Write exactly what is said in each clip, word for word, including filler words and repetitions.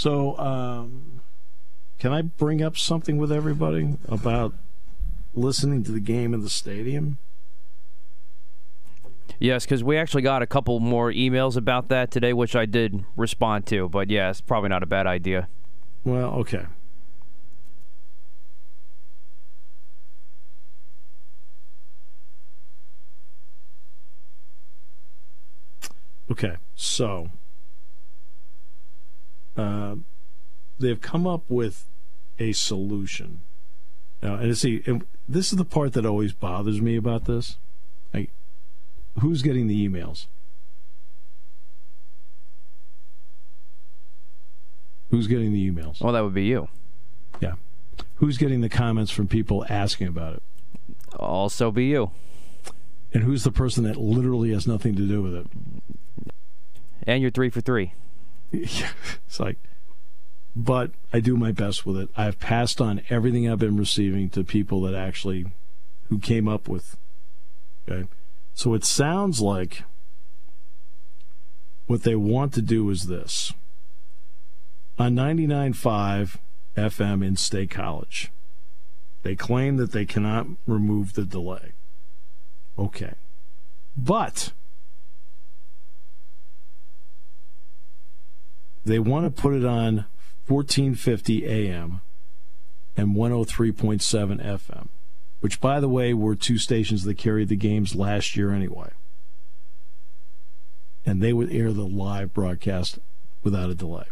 So, um, can I bring up something with everybody about listening to the game in the stadium? Yes, because we actually got a couple more emails about that today, which I did respond to. But yeah, it's probably not a bad idea. Well, okay. Okay, so uh, they've come up with a solution. Now, and see, and this is the part that always bothers me about this. Like, who's getting the emails? Who's getting the emails? Well, that would be you. Yeah. Who's getting the comments from people asking about it? Also be you. And who's the person that literally has nothing to do with it? And you're three for three. It's like, but I do my best with it. I've passed on everything I've been receiving to people that actually, who came up with, okay? So it sounds like what they want to do is this. On ninety-nine point five F M in State College, they claim that they cannot remove the delay. Okay. But they want to put it on fourteen fifty A M and one oh three point seven F M, which, by the way, were two stations that carried the games last year anyway. And they would air the live broadcast without a delay.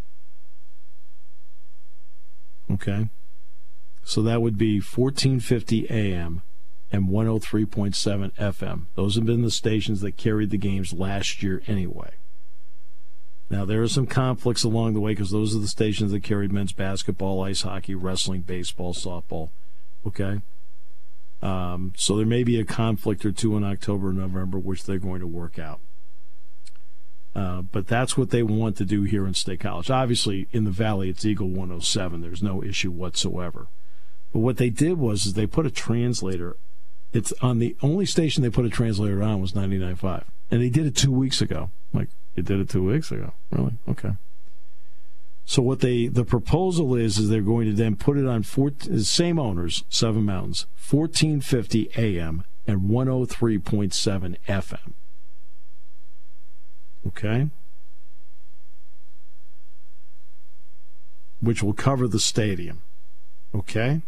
Okay? So that would be fourteen fifty A M and one oh three point seven F M. Those have been the stations that carried the games last year anyway. Now, there are some conflicts along the way because those are the stations that carried men's basketball, ice hockey, wrestling, baseball, softball. Okay? Um, so there may be a conflict or two in October and November, which they're going to work out. Uh, but that's what they want to do here in State College. Obviously, in the Valley, it's Eagle one oh seven. There's no issue whatsoever. But what they did was is they put a translator. It's on the only station they put a translator on was ninety-nine point five. And they did it two weeks ago. Like, they did it two weeks ago. Really? Okay. So what they the proposal is is they're going to then put it on four, same owners, Seven Mountains, fourteen fifty A M and one oh three point seven F M. Okay? Which will cover the stadium. Okay?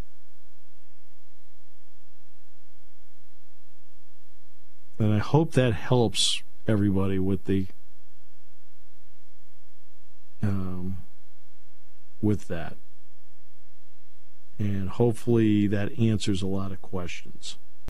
And I hope that helps everybody with the um, with that. And hopefully that answers a lot of questions.